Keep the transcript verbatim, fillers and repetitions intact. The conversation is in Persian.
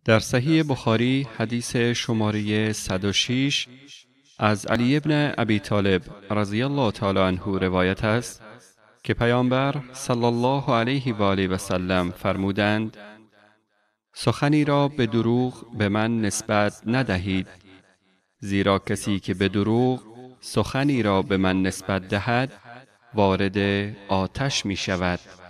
در صحیح بخاری حدیث شماره صد و شش از علی ابن ابی طالب رضی الله تعالی عنه روایت است که پیامبر صلی الله علیه و آله و سلم فرمودند: سخنی را به دروغ به من نسبت ندهید، زیرا کسی که به دروغ سخنی را به من نسبت دهد وارد آتش می شود.